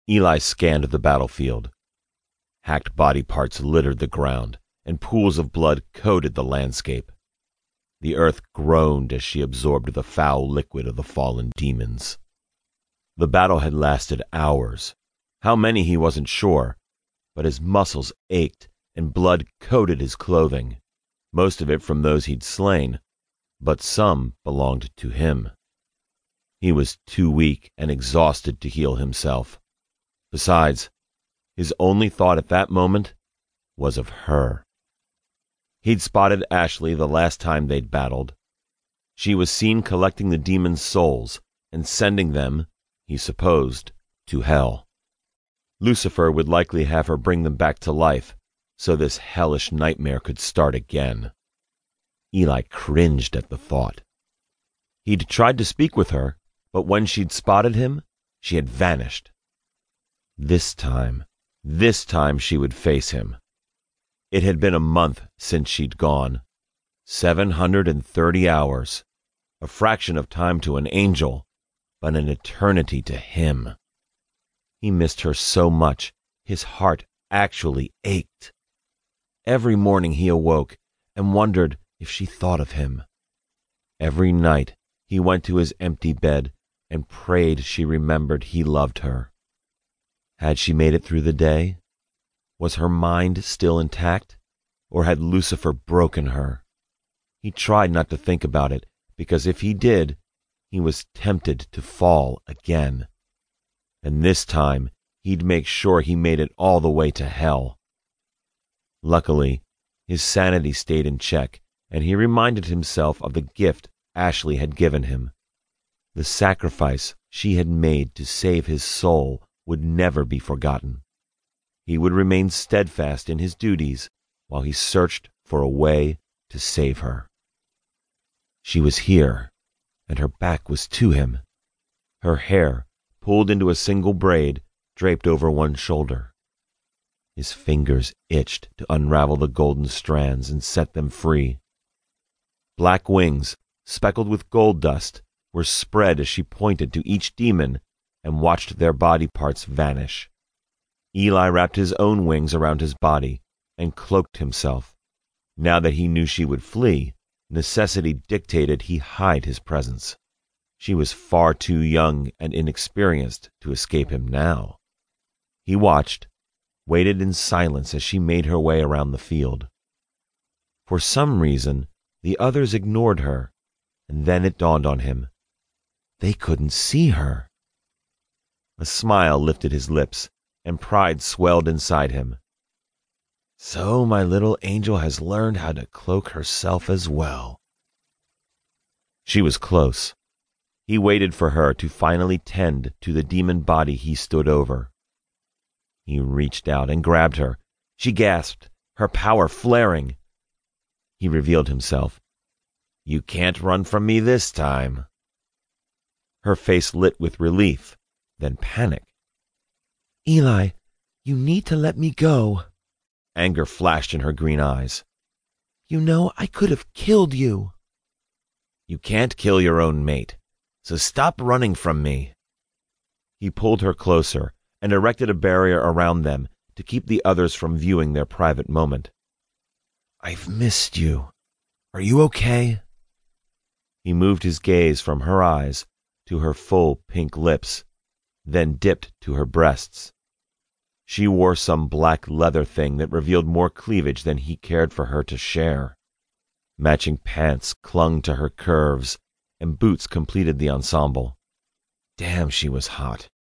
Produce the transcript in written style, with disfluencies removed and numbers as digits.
Eli scanned the battlefield. Hacked body parts littered the ground, and pools of blood coated the landscape. The earth groaned as she absorbed the foul liquid of the fallen demons. The battle had lasted hours. How many he wasn't sure, but his muscles ached and blood coated his clothing, most of it from those he'd slain, but some belonged to him. He was too weak and exhausted to heal himself. Besides, his only thought at that moment was of her. He'd spotted Ashley the last time they'd battled. She was seen collecting the demons' souls and sending them, he supposed, to hell. Lucifer would likely have her bring them back to life, so this hellish nightmare could start again. Eli cringed at the thought. He'd tried to speak with her, but when she'd spotted him, she had vanished. This time she would face him. It had been a month since she'd gone. 730 hours. A fraction of time to an angel, but an eternity to him. He missed her so much, his heart actually ached. Every morning he awoke and wondered if she thought of him. Every night he went to his empty bed and prayed she remembered he loved her. Had she made it through the day? Was her mind still intact, or had Lucifer broken her? He tried not to think about it, because if he did, he was tempted to fall again. And this time, he'd make sure he made it all the way to hell. Luckily, his sanity stayed in check, and he reminded himself of the gift Ashley had given him. The sacrifice she had made to save his soul would never be forgotten. He would remain steadfast in his duties while he searched for a way to save her. She was here, and her back was to him. Her hair, pulled into a single braid, draped over one shoulder. His fingers itched to unravel the golden strands and set them free. Black wings, speckled with gold dust, were spread as she pointed to each demon and watched their body parts vanish. Eli wrapped his own wings around his body and cloaked himself. Now that he knew she would flee, necessity dictated he hide his presence. She was far too young and inexperienced to escape him now. He watched, waited in silence as she made her way around the field. For some reason, the others ignored her, and then it dawned on him. They couldn't see her. A smile lifted his lips, and pride swelled inside him. So my little angel has learned how to cloak herself as well. She was close. He waited for her to finally tend to the demon body he stood over. He reached out and grabbed her. She gasped, her power flaring. He revealed himself. You can't run from me this time. Her face lit with relief, then panic. Eli, you need to let me go. Anger flashed in her green eyes. You know I could have killed you. You can't kill your own mate, so stop running from me. He pulled her closer and erected a barrier around them to keep the others from viewing their private moment. I've missed you. Are you okay? He moved his gaze from her eyes to her full pink lips, then dipped to her breasts. She wore some black leather thing that revealed more cleavage than he cared for her to share. Matching pants clung to her curves, and boots completed the ensemble. Damn, she was hot.